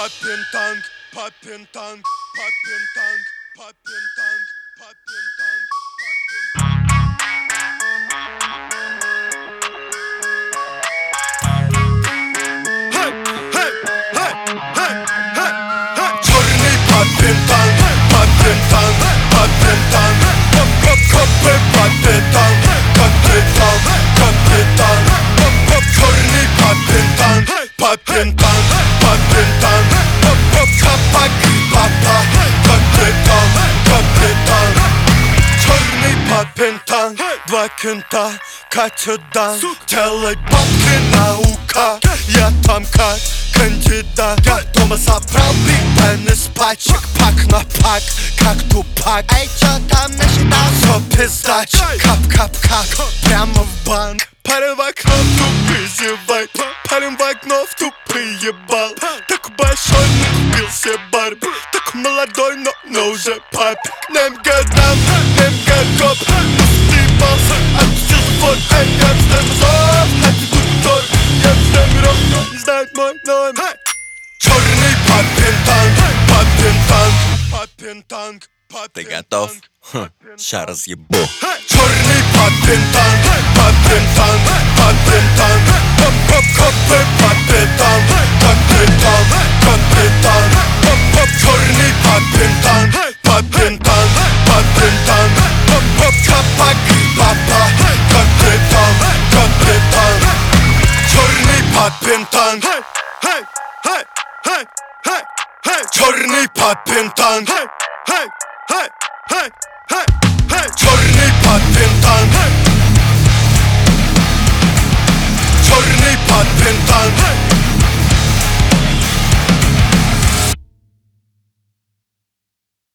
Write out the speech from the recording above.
Папин танк, папин танк, папин танк, папин танк, папин танк, Черный папин танк, папин танк, папин танк, капитан, капитан, капитан, черный папин танк, папин танк, папин танк, папа, капитан, капитан, черный папин танк, два кента катят дан, делай бабки наука, я там как кандидат. Дома собрал биг бен из пачек, пак на пак, как тупак. Эй, чё там насчитал? Все пиздач, кап-кап-кап, прямо в банк. Парень в окно тупый зевает, парень в окно в тупый ебал. Такой большой, но купил себе Барби, такой молодой, но уже папик. Нем годам, нем годоп, ебался, отпустил забор. Эй, я встаю зов, это тут я встаю миров, но не знает мой номер. Черный папин танк, папин танк, папин танк, папин танк. Ты готов? Ща разъебу. Черный папин танк, папин танк, папин танк, капитан, капитан, капитан, черный папин танк, папин танк, папин танк, папа, капитан, капитан, черный папин танк, черный папин танк, черный папин танк.